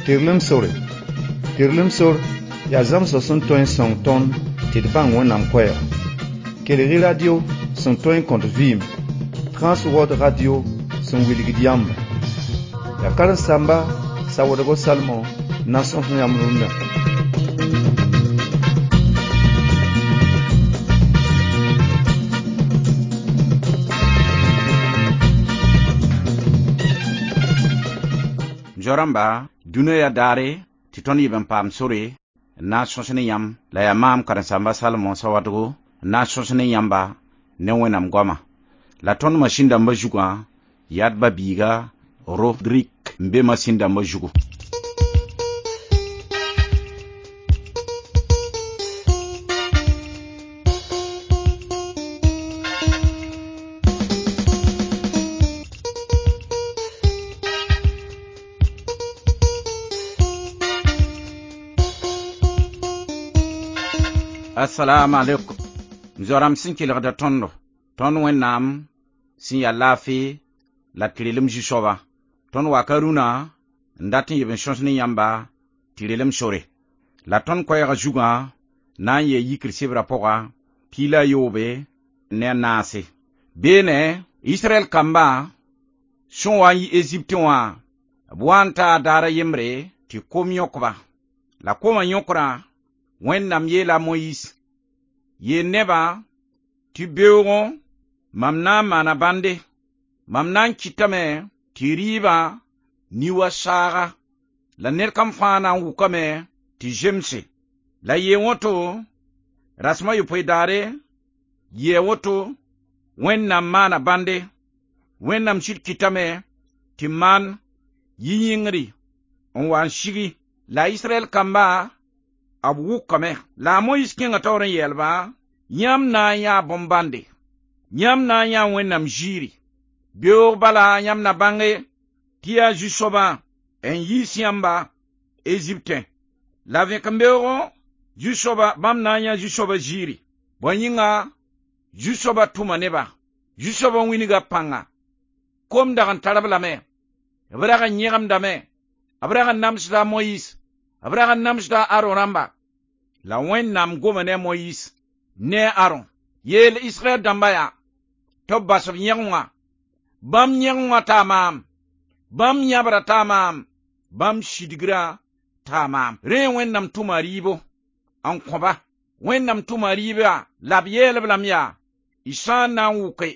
Tirlem sor ya zam so son toin song ton tit bang wonam kwaya. Kelere radio son toin contre vim. Trans World Radio son wilgid yamba. Ya karan samba sa wodago salmo na son yamrunda. Joramba dune ya dare titoni ben pam sore na sosene yam la ya mam karan samba salmo sawadgo na sosene yamba ne wenam goma la ton mashinda mbajuga yad babiga Rodrik mbe masinda mbajugo Assalamu alaikum. Zoram sin kilgda tondo. Ton wennam sin ya lafi la tirilim jishoba. Ton wakaruna ndatin yeben shonsni yamba tirilim shore. La ton koyaga juga na ye yikri sibra poga pila yobe ne nase. Bene Israel kamba shonwa yi Egypte wa buanta dara yemre ti komyokba. La koma nyokra wennam ye la Moïse ye neba ti beogo mamna mana bande mamna kitame ti riba niwa saga la nerkam fana wukame ti jemse la ye woto rasma yu poidare ye woto wennam mana bande wennam kitame ti man yiyingri on wan shigi la Israel kamba abu kame la Moïse kinga tawren yelba nyam na ya bombande nyam na ya wennam jiri bio bala nyam na bange tia jusoba en yisiamba Egypte la vekambeo jusoba bam na ya jusoba jiri bonyinga jusoba tumaneba jusoba winiga panga kom dagan tarabla me abraga nyegam dame abraga namsda Moïse abraga namsda Aroramba la wennam gomane Moïse ne Aron yel Israel dambaya to basab nyangwa bam nyangwa tamam bam nyabra tamam bam shidigra tamam re wennam tumaribo an koba wennam tumariba labyel blamya isana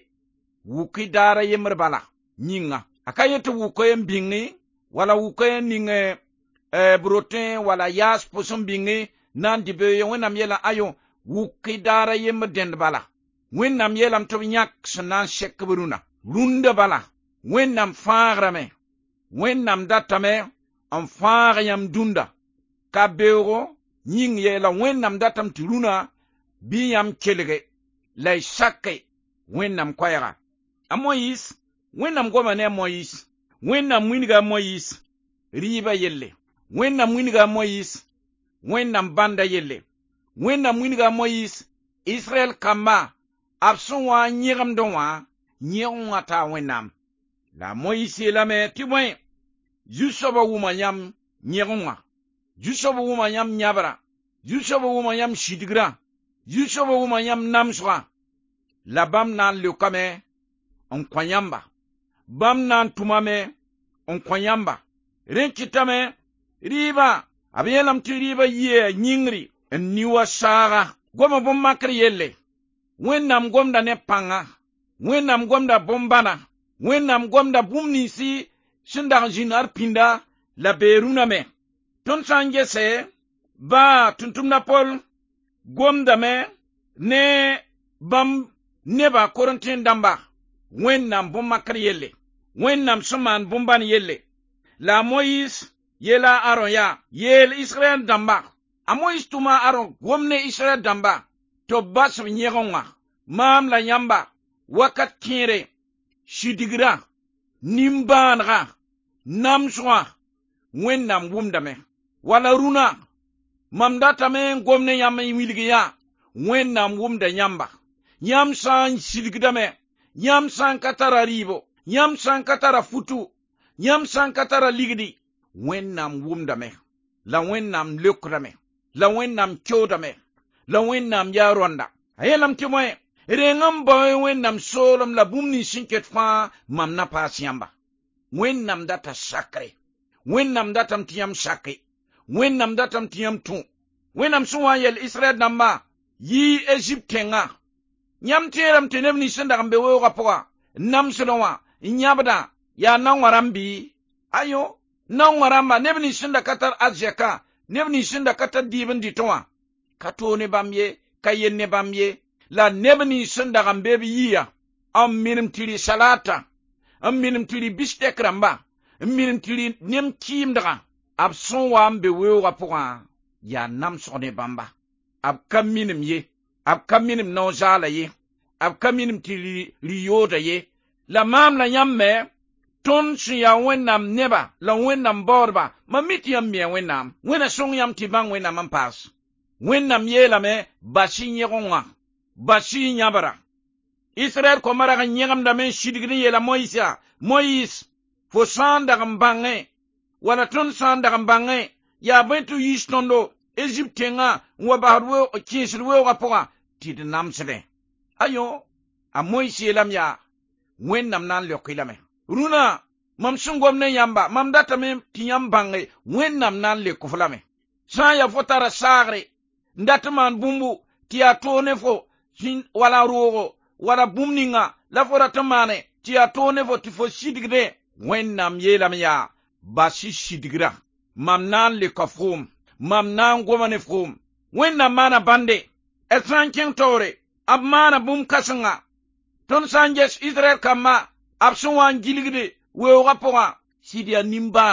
wuki dara yemrbala nyinga akayeto wuko mbingi wala wuko ninge brotin wala yas posum bingi nan dibe wennam yela ayo wuki dara yem dend bala wennam yelam to nyak sanan shek buruna runda bala wennam fagrame wennam datame am fagyam dunda ka beuro nying yela wennam datam turuna biyam kelege lay shakke wennam koyara Moïse wennam gomane Moïse wennam winiga Moïse riba yelle wennam winiga Moïse wennam banda yelle wennam winiga Moïse Israel kamba absun wa nyegam donwa nyeonga ta wennam la Moïse lame tibwen jusoba wumanyam nyeonga jusoba wumanyam nyabra jusoba wumanyam shidigra jusoba wumanyam namswa la bam nan lukame on kwanyamba bam nan tumame on kwanyamba renkitame riba abelam ti riba ye nyingri niwa saga goma bom makri yelle wennam gomda ne panga wennam gomda bombana wennam gomda bumnisi shinda jinar pinda la beruna me ton sanje se ba tuntumna pol gomda me ne bam neba korontin damba wennam bom makri yelle wennam suman bomban yelle la Moïse yela Aron ya yel Israel damba a Moïse tuma Aron gomne Israel damba to bas nyegonga mam la yamba wakat kire shidigra nimbanra namswa wennam wumdame wala runa mamdata men gomne yam imilgiya wennam wumda yamba yam san shidigdame yam san katara ribo yam san katara futu yam san katara ligdi wẽnnaam wʋmdame la wẽnnaam leokrame la wẽnnaam kyoodame la wẽnnaam yaa rõnda a yeelame tɩ bõe rẽngẽ bao wẽnnaam soolem la bũmb nins sẽn ket fãa mam na paas yãmba wẽnnaam data sakre wẽnnaam datame tɩ yãmb sake wẽnnaam datame tɩ yãmb tũ wẽnnaam sẽn wa n yɛl Israɛl dãmba yɩ Egypt tẽngã yãmb tẽerame tɩ neb nins sẽn dag n be weoogã pʋga namsd wã n yãbda yaa naongã rãmb bɩ ayo naongã rãmba neb nins sẽn da ka tar arzɛka neb nins sẽn da ka tar dɩɩb n dɩtẽ wã ka toog ne bãmb ye ka yen ne bãmb ye la neb nins sẽn dag n be b yɩya n minim tɩ rɩ salata n minim tɩ rɩ bistɛk rãmba n minim tɩ rɩ nem kɩɩmdgã b sẽn wa n be weoogã pʋgã yaa namsg ne bãmba b ka minim ye b ka minim nao-zaala ye b ka minim tɩ rɩ yooda ye la maam la yãmb me tõnd sẽn yaa wẽnnaam neba la wẽnnaam baoodba mam mi tɩ yãmb mia wẽnnaam wẽna sõng yãmb tɩ bãng wẽnnaam n paas wẽnnaam yeelame bas-y yẽgengã bas-y yãbra Israɛl ko marag n yẽgemdame n sidgd n yeela Moyis fo sã n dag n bãngẽ wala tõnd sã n dag n bãngẽ yaa bõe tɩ yiis tõndo Egypt tẽngã n wa basd kẽesd weoogã pʋgã tɩ d namsdẽ ayo a Moyis yeelame yaa wẽnnaam na n leok lame rũnã mam sẽn gom ne yãmba mam datame tɩ yãmb bãnge wẽnnaam na n lekf lame sã n yaa fo tara saagre n dat n maan bũmbu tɩ yaa toog ne fo wala roogo wala bũmb ninga la fo rat n maane tɩ yaa toog ne fo tɩ fo sidgde wẽnnaam yeelame yaa bas-y sidgrã mam na n leka foom mam na n goma ne foom wẽnnaam maana bãnde d sã n kẽng taoore b maana bũmb kãsengã tõnd sã n ges Israɛl kambã b sẽn wa n gilgde weoogã pʋgã sɩd yaa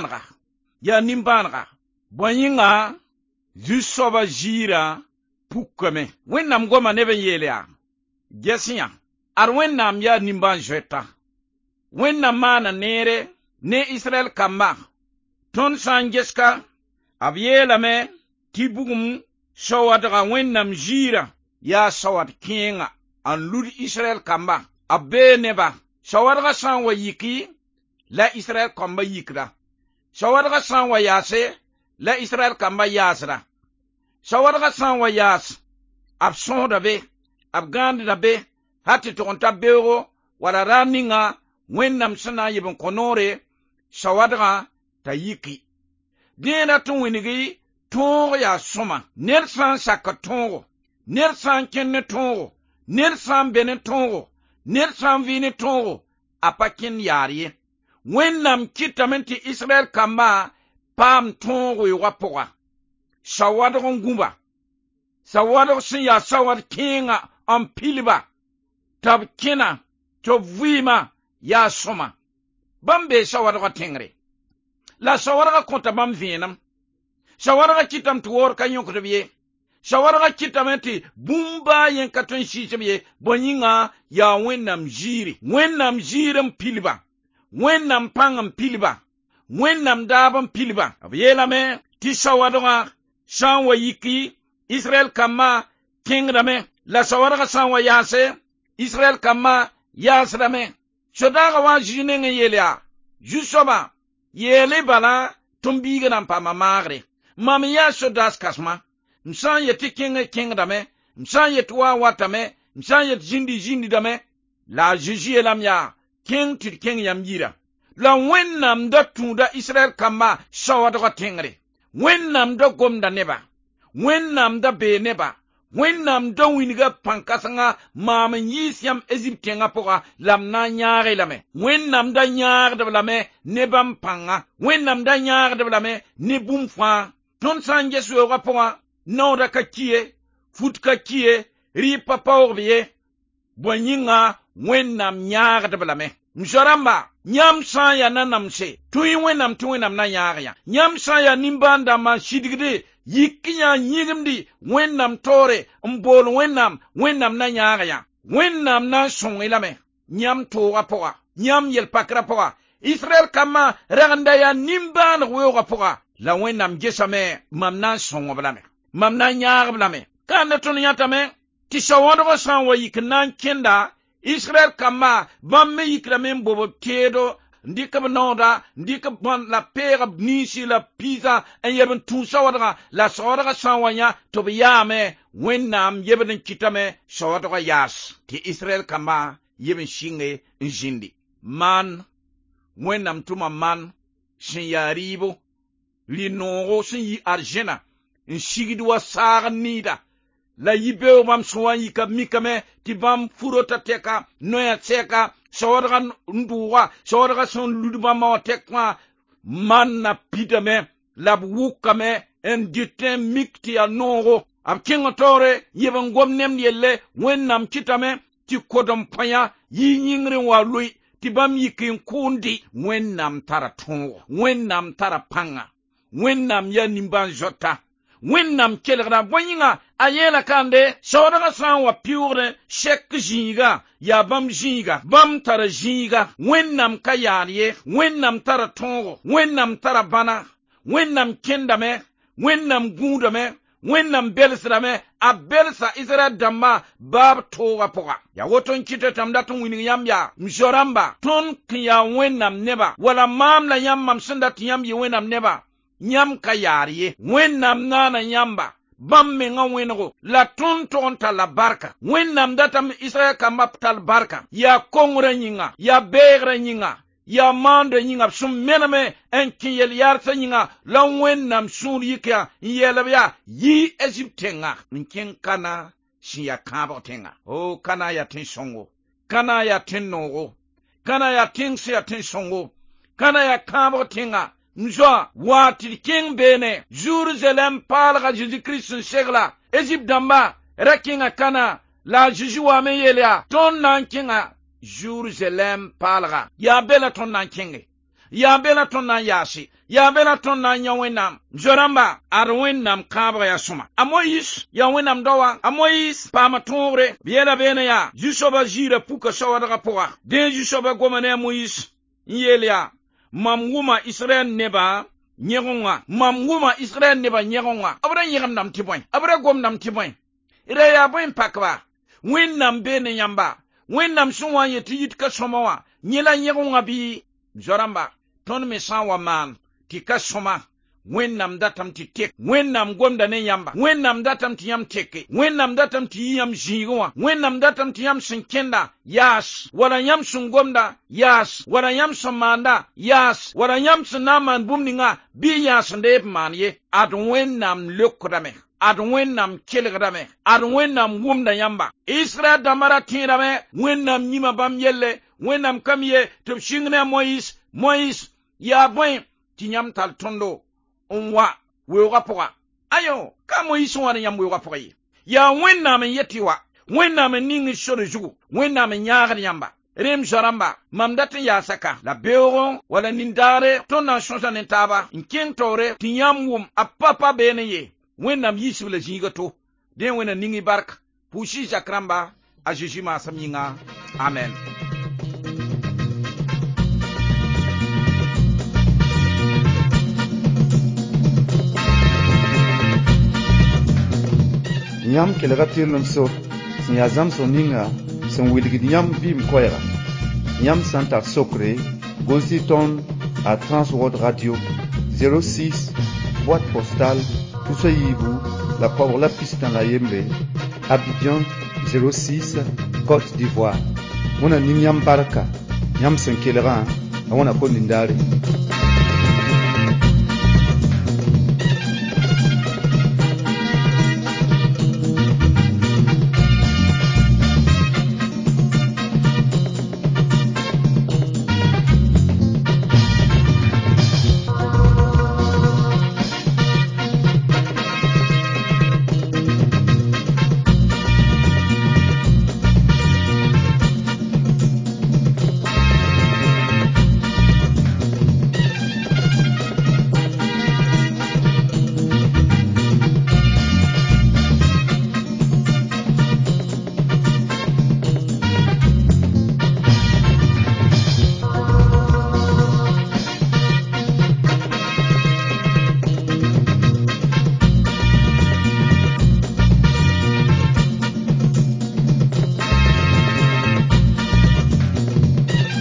nin-bãanega bõe yĩnga zu-soabã ziirã pukame wẽnnaam goma neb n yeel yaa ges yã ad wẽnnaam yaa nin-bãan zoɛta wẽnnaam maana neere ne Israɛl kambã tõnd sã n geska b yeelame tɩ bugum saoadga wẽnnaam ziirã yaa saoad kẽengã n lud Israɛl kambã b bee neba saoadgã sã n wa yiki la Israɛl kambã yikda saoadgã sã n wa yaase la Israɛl kambã yaasda saoadgã sã n wa yaas b sõsda be b gãandda be ha tɩ tʋg n ta beoogo wala raam ninga wẽnnaam sẽn na n yɩb n kõ noore saoadgã t'a yiki dẽeda tɩ wẽnegi tõog yaa sõma ned sã n sak tõogo ned sã n kẽnd ne tõogo ned sã n be ne tõogo ned sã n vɩ ne tõogo a pa kẽnd yaar ye wẽnnaam kɩtame tɩ Israɛl kambã paam tõog weoogã pʋga saoadg n gũba saoadg sẽn yaa saoad kẽengã n pilba t'a b kẽna tɩ b vɩɩmã yaa sõma bãmb bee saoadgã tẽngre la saoadgã kõta bãmb vẽenem saoadgã kɩtame tɩ waoor ka yõkd b ye saoadgã kɩtame tɩ bũmb baa yen ka tõe n sɩɩs b ye bõe yĩnga yaa wẽnnaam ziire wẽnnaam ziir n pilba wẽnnaam pãng n pilba wẽnnaam daab n pilba b yeelame tɩ saoadgã sã n wa yiki Israɛl kambã kẽngdame la saoadgã sã n wa yaase Israɛl kambã yaasdame sodaagã wa zĩig neng n yeel yaa zu-soabã yeele bala tɩ m biigã na n paama maagre mam yaa sodaas kãsmã m sã n yetɩ kẽngdame m sã n yetɩ wa watame m sã n yetɩ zĩndidame la a Zeezi yeelame yaa kẽng tɩ d kẽng yãmb yirã la wẽnnaam da tũuda Israɛl kambã saoadgã tẽngre wẽnnaam da gomda neba wẽnnaam da bee neba wẽnnaam da wĩnga pãn-kãsengã maam n yiis yãmb Egypt tẽngã pʋga la m na n yãage lame wẽnnaam da yãagdb lame ne bãmb pãnga wẽnnaam da yãagdb lame ne bũmb fãa tõnd sã n ges weoogã pʋgã naooda ka kiye fut ka kiye rɩɩb pa paoogb ye bõe yĩnga wẽnnaam yãagdb lame m zoa-rãmba yãmb sã n yaa nanamse tũy wẽnnaam tɩ wẽnnaam na yãag yã yãmb sã n yaa nimbãan dãmbã n sidgde yik yã yĩgimdi wẽnnaam toore n bool wẽnnaam na yãag yã wẽnnaam na n sõng-y lame yãmb toogã pʋga yãmb yel-pakrã pʋga Israɛl kambã ragenda yaa nimbãaneg weoogã pʋga la wẽnnaam gesame mam na n sõng-b lame mam na n yãag-b lame kãanda tõnd yãtame tɩ saoadgã sã n wa yik n na n kẽnda Israɛl kambã bãmb me yikrame n bob teedo ndika benoda ndika ban la pera nisi la pizza en yeben tun sawadra la sawadra sawanya to biyame wennam yeben kitame sawadra yas ti Israel kama yeben shinge njindi man wennam tuma man shin yaribo li noro sin yi arjena nshigidwa saga nida la yibeo mam sowan yika mikame ti bam furota teka noya teka sawadra nduwa sawadra son luduma ma tekma man na pidame la wukame en ditem mikti a noro ab kingotore yeben gomnem yelle wennam kitame ti kodom panya yi nyingre wa lui ti bam yikin kundi wennam tara tongo wennam tara panga wennam ya nimban jota wennam kelgra boyinga ayela kande sawdaga san wa piure shek jinga ya bam jinga bam tara jinga wennam kayariye wennam tara tongo wennam tara bana wennam kendame wennam gundame wennam belsrame a belsa Israel damma bab toga poga ya woton kite tamdatun wini yamya mjoramba ton kiya wennam neba wala mamla yammam sindat yam yi wennam neba nyam kayariye wennam nana yamba bamme nga wenego la ton ta la barka wennam datam Israel kamap tal barka ya kongre nyinga ya begre nyinga ya mando nyinga sum mename en kiyel yarsa nyinga la wennam sun yika yelabya yi Egyptenga nkin kana shiya kabo tenga o kana ya tin songo kana ya tin nogo kana ya tin siya tin songo kana ya kabo tenga njo wati king bene Jerusalem palga Jésus Christ segla Egypt damba rakinga kana la Jésus wa meyelia ton nankinga Jerusalem palga ya bela ton nankinge ya bela ton nan yasi ya bela ton nan yawenam joramba arwenam kabra ya suma amoyis ya wenam dowa amoyis pamatonre biela bene ya jusoba jira puka sawada poa den jusoba gomane moyis yelia mamguma Israel neba nyegonga mamguma Israel neba nyegonga abra nyegam nam tiboy abra gom nam tiboy ire ya boy pakwa wennam bene nyamba wennam sunwa yeti yitka somawa nyela nyegonga bi joramba ton me sanwa man tika soma wennam datam ti tek wennam gomda ne yamba wennam datam ti yam teke wennam datam ti yam jigowa wennam datam ti yam sinkenda yas wala yam sungomda yas wala yam samanda yas wala yam sanaman bumninga bi yas ndep manye ad wennam lekkodame ad wennam kelgdame ad wennam gomda yamba Israel damara tirame wennam nyima bam yelle wennam kamye to shingne Moïse ya boy ti nyam tal tondo onwa wewa poga ayo ka Moïse wana nyam wewa poga ya wennam yetiwa wennam ningi shoro jugu wennam nyaga nyamba rem jaramba mamdatin ya saka la beoro wala nindare tonna shonsa nentaba nkin tore ti nyam wum apapa beneye wennam yisibla jinga to den wena ningi bark pushi jakramba a Jésus ma samyinga amen. Nyam kelga tirlum so sin yazam soninga son wilgid nyam vim koyra nyam santa sokre gosi ton à Transworld Radio 06 boîte postale Toussaïbou la pauvre la piste dans la Yembe Abidjan 06 Côte d'Ivoire. Mona nyam baraka nyam sen kelga wana ko nindare